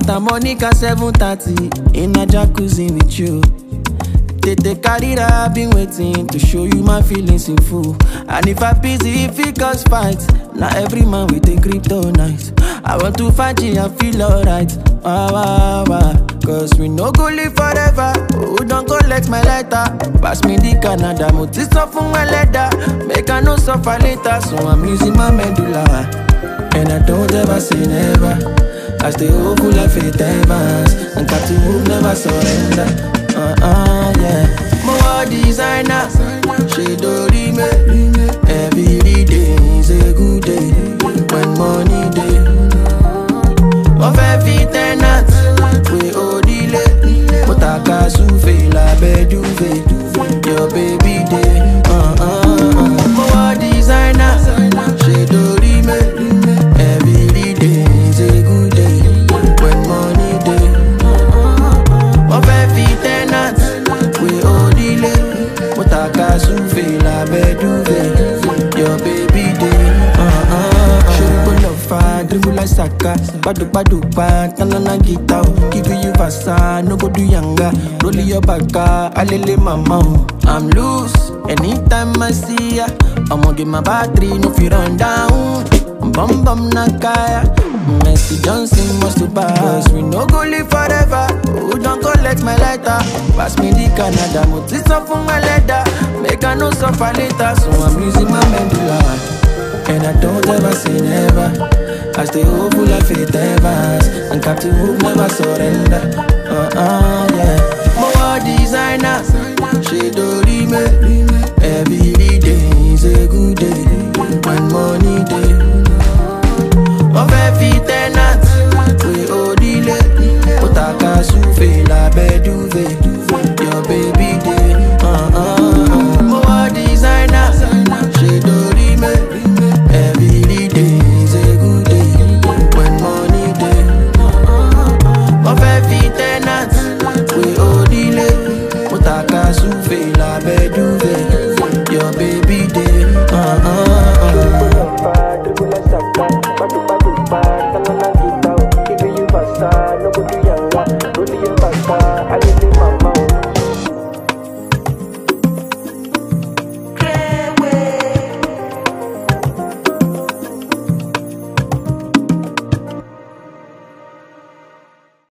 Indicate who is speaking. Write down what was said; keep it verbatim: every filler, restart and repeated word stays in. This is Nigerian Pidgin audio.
Speaker 1: Santa Monica seven thirty in a jacuzzi with you. Tete carry I've been waiting to show you my feelings in full. And if I busy, if it cause fights, now every man with a kryptonite. I want to find you and feel alright. Wah, wah, wah. Cause we no go live forever. Oh, don't collect my letter. Pass me the Canada, motis off on my leather. Make I no suffer later, so I'm using my medulla. And I don't ever say never. I stay hopeful like faith evans. And got to move, never surrender. Uh-uh, yeah. More designer, she do me. Every day is a good day. When money day, of every tenant, we all delay. But I can't souffle la beduve. Your baby day. Uh-uh, more designer, she do me. Every day is a good day. When money day, of every tenant, we all delay. But I can't souffle la beduve. Your baby day. Uh-uh, she full of fire, dribble like Saka. Badu badu ba, tanana guitar. Give you vasa, no go do yanga. Roll your baka, alele mama. I'm loose, anytime I see ya. I'ma get my battery, no fear run down. Bum bum nakaya, Messi Johnson must to pass. We no go live forever. Who don't collect my lighter? Pass me the Canada, motis off on my leather. Make I no suffer later, so I'm using my medulla. And I don't ever say never. I stay hopeful like faith evans. And captain who never surrender. Uh-uh, yeah. More designer, she do me.